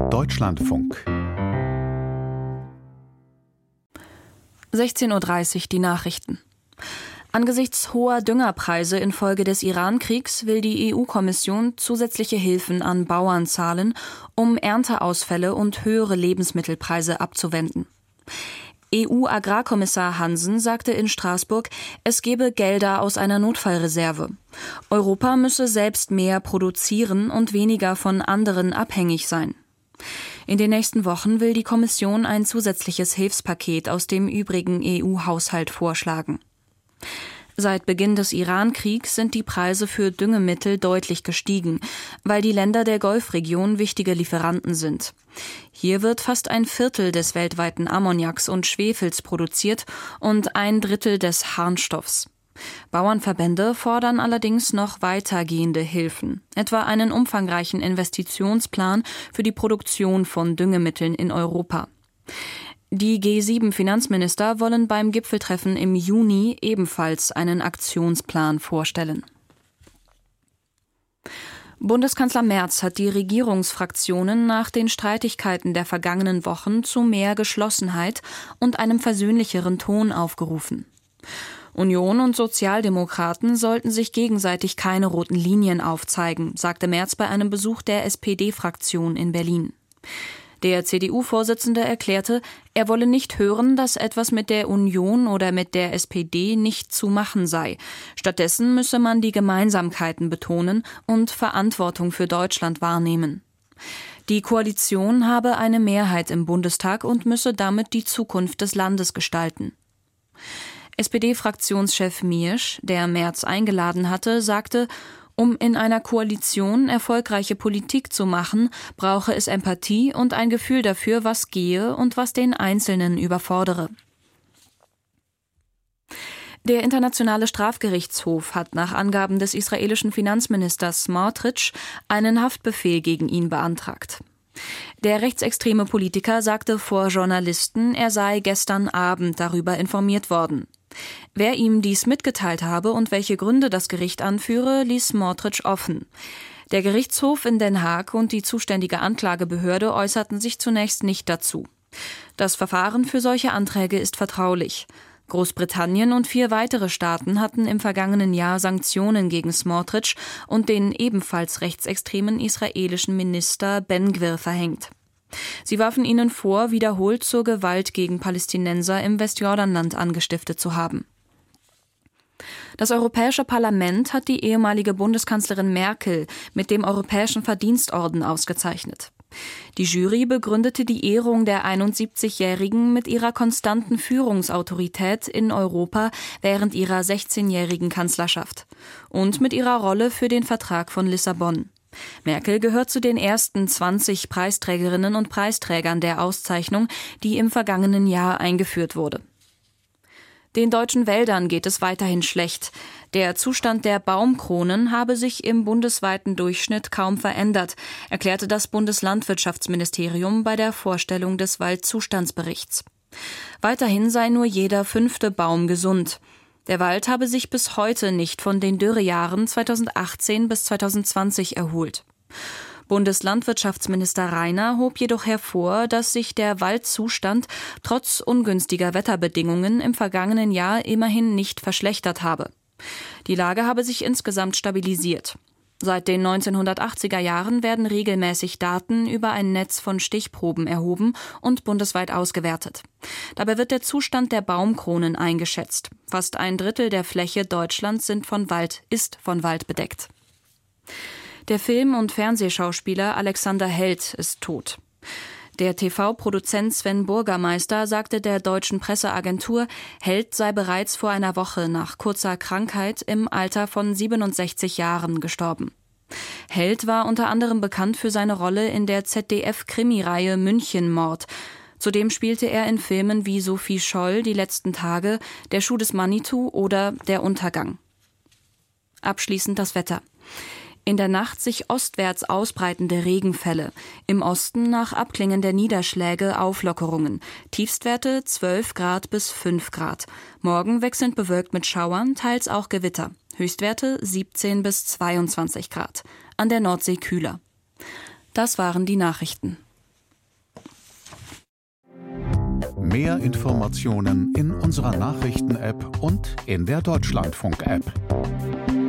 Deutschlandfunk 16:30 Uhr die Nachrichten. Angesichts hoher Düngerpreise infolge des Iran-Kriegs will die EU-Kommission zusätzliche Hilfen an Bauern zahlen, um Ernteausfälle und höhere Lebensmittelpreise abzuwenden. EU-Agrarkommissar Hansen sagte in Straßburg, es gebe Gelder aus einer Notfallreserve. Europa müsse selbst mehr produzieren und weniger von anderen abhängig sein. In den nächsten Wochen will die Kommission ein zusätzliches Hilfspaket aus dem übrigen EU-Haushalt vorschlagen. Seit Beginn des Iran-Kriegs sind die Preise für Düngemittel deutlich gestiegen, weil die Länder der Golfregion wichtige Lieferanten sind. Hier wird fast ein Viertel des weltweiten Ammoniaks und Schwefels produziert und 1/3 des Harnstoffs. Bauernverbände fordern allerdings noch weitergehende Hilfen, etwa einen umfangreichen Investitionsplan für die Produktion von Düngemitteln in Europa. Die G7-Finanzminister wollen beim Gipfeltreffen im Juni ebenfalls einen Aktionsplan vorstellen. Bundeskanzler Merz hat die Regierungsfraktionen nach den Streitigkeiten der vergangenen Wochen zu mehr Geschlossenheit und einem versöhnlicheren Ton aufgerufen. Union und Sozialdemokraten sollten sich gegenseitig keine roten Linien aufzeigen, sagte Merz bei einem Besuch der SPD-Fraktion in Berlin. Der CDU-Vorsitzende erklärte, er wolle nicht hören, dass etwas mit der Union oder mit der SPD nicht zu machen sei. Stattdessen müsse man die Gemeinsamkeiten betonen und Verantwortung für Deutschland wahrnehmen. Die Koalition habe eine Mehrheit im Bundestag und müsse damit die Zukunft des Landes gestalten. SPD-Fraktionschef Miersch, der Merz eingeladen hatte, sagte, um in einer Koalition erfolgreiche Politik zu machen, brauche es Empathie und ein Gefühl dafür, was gehe und was den Einzelnen überfordere. Der Internationale Strafgerichtshof hat nach Angaben des israelischen Finanzministers Smotrich einen Haftbefehl gegen ihn beantragt. Der rechtsextreme Politiker sagte vor Journalisten, er sei gestern Abend darüber informiert worden. Wer ihm dies mitgeteilt habe und welche Gründe das Gericht anführe, ließ Smotrich offen. Der Gerichtshof in Den Haag und die zuständige Anklagebehörde äußerten sich zunächst nicht dazu. Das Verfahren für solche Anträge ist vertraulich. Großbritannien und 4 weitere Staaten hatten im vergangenen Jahr Sanktionen gegen Smotrich und den ebenfalls rechtsextremen israelischen Minister Ben-Gvir verhängt. Sie warfen ihnen vor, wiederholt zur Gewalt gegen Palästinenser im Westjordanland angestiftet zu haben. Das Europäische Parlament hat die ehemalige Bundeskanzlerin Merkel mit dem Europäischen Verdienstorden ausgezeichnet. Die Jury begründete die Ehrung der 71-Jährigen mit ihrer konstanten Führungsautorität in Europa während ihrer 16-jährigen Kanzlerschaft und mit ihrer Rolle für den Vertrag von Lissabon. Merkel gehört zu den ersten 20 Preisträgerinnen und Preisträgern der Auszeichnung, die im vergangenen Jahr eingeführt wurde. Den deutschen Wäldern geht es weiterhin schlecht. Der Zustand der Baumkronen habe sich im bundesweiten Durchschnitt kaum verändert, erklärte das Bundeslandwirtschaftsministerium bei der Vorstellung des Waldzustandsberichts. Weiterhin sei nur jeder 5. Baum gesund. Der Wald habe sich bis heute nicht von den Dürrejahren 2018 bis 2020 erholt. Bundeslandwirtschaftsminister Rainer hob jedoch hervor, dass sich der Waldzustand trotz ungünstiger Wetterbedingungen im vergangenen Jahr immerhin nicht verschlechtert habe. Die Lage habe sich insgesamt stabilisiert. Seit den 1980er Jahren werden regelmäßig Daten über ein Netz von Stichproben erhoben und bundesweit ausgewertet. Dabei wird der Zustand der Baumkronen eingeschätzt. Fast 1/3 der Fläche Deutschlands ist von Wald bedeckt. Der Film- und Fernsehschauspieler Alexander Held ist tot. Der TV-Produzent Sven Burgermeister sagte der deutschen Presseagentur, Held sei bereits vor einer Woche nach kurzer Krankheit im Alter von 67 Jahren gestorben. Held war unter anderem bekannt für seine Rolle in der ZDF-Krimireihe München-Mord. Zudem spielte er in Filmen wie Sophie Scholl, Die letzten Tage, Der Schuh des Manitou oder Der Untergang. Abschließend das Wetter. In der Nacht sich ostwärts ausbreitende Regenfälle. Im Osten nach Abklingen der Niederschläge Auflockerungen. Tiefstwerte 12 Grad bis 5 Grad. Morgen wechselnd bewölkt mit Schauern, teils auch Gewitter. Höchstwerte 17 bis 22 Grad. An der Nordsee kühler. Das waren die Nachrichten. Mehr Informationen in unserer Nachrichten-App und in der Deutschlandfunk-App.